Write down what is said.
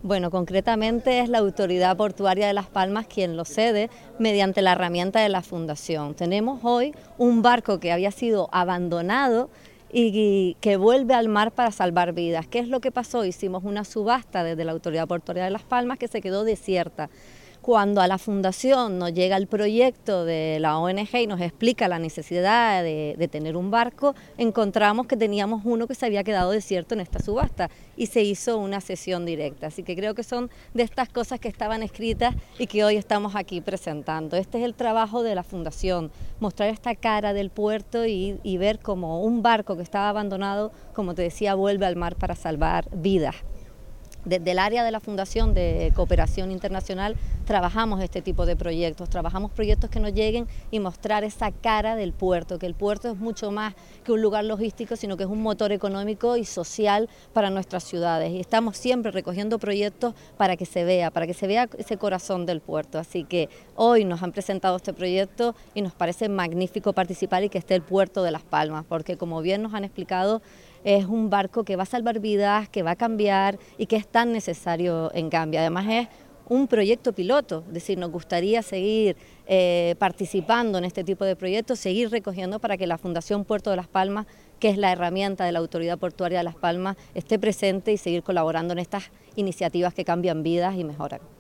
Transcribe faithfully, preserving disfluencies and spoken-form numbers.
Bueno, concretamente es la Autoridad Portuaria de Las Palmas quien lo cede mediante la herramienta de la Fundación. Tenemos hoy un barco que había sido abandonado y que vuelve al mar para salvar vidas. ¿Qué es lo que pasó? Hicimos una subasta desde la Autoridad Portuaria de Las Palmas que se quedó desierta. Cuando a la Fundación nos llega el proyecto de la O N G y nos explica la necesidad de, de tener un barco, encontramos que teníamos uno que se había quedado desierto en esta subasta y se hizo una cesión directa. Así que creo que son de estas cosas que estaban escritas y que hoy estamos aquí presentando. Este es el trabajo de la Fundación, mostrar esta cara del puerto y, y ver cómo un barco que estaba abandonado, como te decía, vuelve al mar para salvar vidas. Desde el área de la Fundación de Cooperación Internacional trabajamos este tipo de proyectos, trabajamos proyectos que nos lleguen y mostrar esa cara del puerto, que el puerto es mucho más que un lugar logístico, sino que es un motor económico y social para nuestras ciudades. Y estamos siempre recogiendo proyectos para que se vea, para que se vea ese corazón del puerto. Así que hoy nos han presentado este proyecto y nos parece magnífico participar y que esté el puerto de Las Palmas, porque como bien nos han explicado, es un barco que va a salvar vidas, que va a cambiar y que es tan necesario en Gambia. Además es un proyecto piloto, es decir, nos gustaría seguir eh, participando en este tipo de proyectos, seguir recogiendo para que la Fundación Puerto de Las Palmas, que es la herramienta de la Autoridad Portuaria de Las Palmas, esté presente y seguir colaborando en estas iniciativas que cambian vidas y mejoran.